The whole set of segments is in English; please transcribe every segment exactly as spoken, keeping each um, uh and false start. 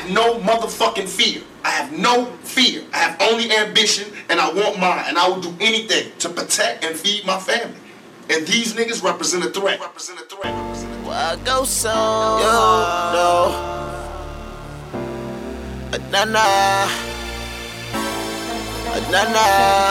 have no motherfucking fear. I have no fear. I have only ambition, and I want mine, and I will do anything to protect and feed my family. And these niggas represent a threat. Represent a threat. Represent a threat. Well, I go so, yo, no. Na na, na na,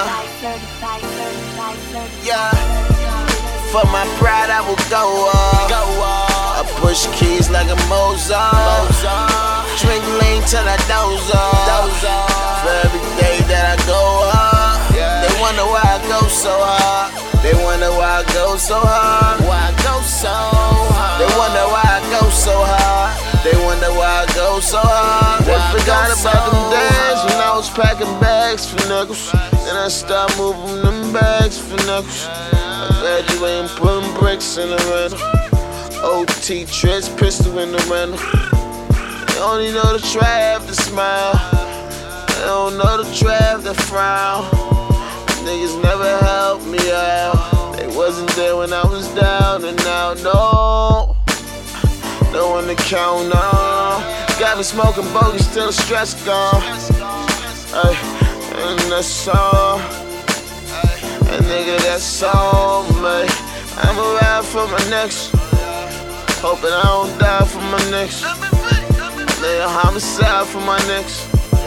yeah. For my pride, I will go up. Go up. I push keys like a Mozart. Mozart. Drink lean till I doze off. Doze off. For every day that I go up, yeah. They wonder why I go so hard. They wonder why I go so hard. Why I go so hard. They wonder why I go so hard. They wonder why I go so hard. They forgot about them days when I was packing bags for nickels. Then I started moving them bags for nickels. I graduated putting bricks in the rental. O T Tricks, pistol in the rental. They only know the trap to smile. They don't know the trap to frown. Niggas never helped me out. They wasn't there when I was down, and now no. No one to count on. Got me smoking bogeys till the stress gone. Ay, and that's all. And nigga, that's all, man. I'ma ride for my next. Hoping I don't die for my next. Lay a homicide for my next.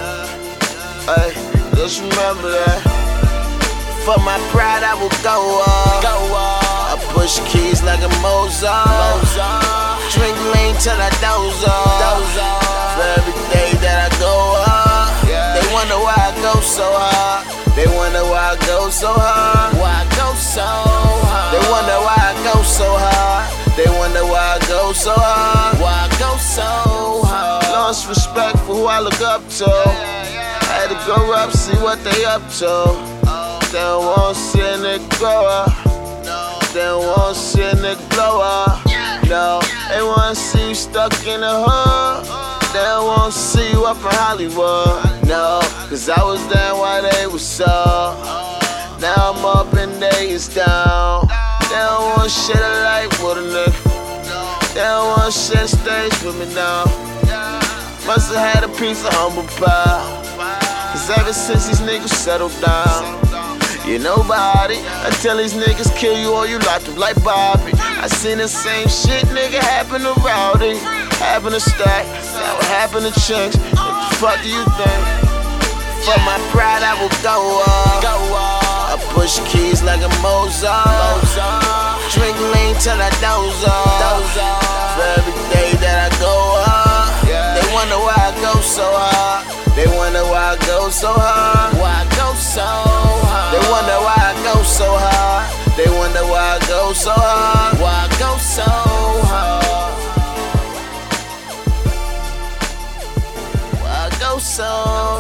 Ay, just remember that. For my pride, I will go up. Go up. I push keys like a Mozart. Mozart. Drink lean till I doze off. Doze off. For every day that I go up, yeah. They wonder why I go so hard. They wonder why I go so hard. Why I go so hard. They wonder why I go so hard. They wonder why I go so hard. Why I go so hard. Lost respect for who I look up to. Had to grow up, see what they up to. They don't want to see a nigga grow up. They don't want to see a nigga blow up. No, they want to see you stuck in the hood. They don't want to see you up in Hollywood. No, cause I was down while they was up. Now I'm up and they is down. They don't want shit alike with a nigga. They don't want shit to stage with me now. Must have had a piece of humble pie. Cause ever since these niggas settled down, you nobody until these niggas kill you or you locked up like Bobby. I seen the same shit, nigga, happen to Rowdy, happen to Stack, now what happened to Chinks? What the fuck do you think? For my pride, I will go up. Go up. I push keys like a Mozart. Mozart. Drink lean till I doze off. Doze off. For every day that I go up, yeah. They wonder why I go so hard. They wonder why I go so hard. Why I go so hard. They wonder why I go so hard. They wonder why I go so hard. Why I go so hard. Why I go so hard.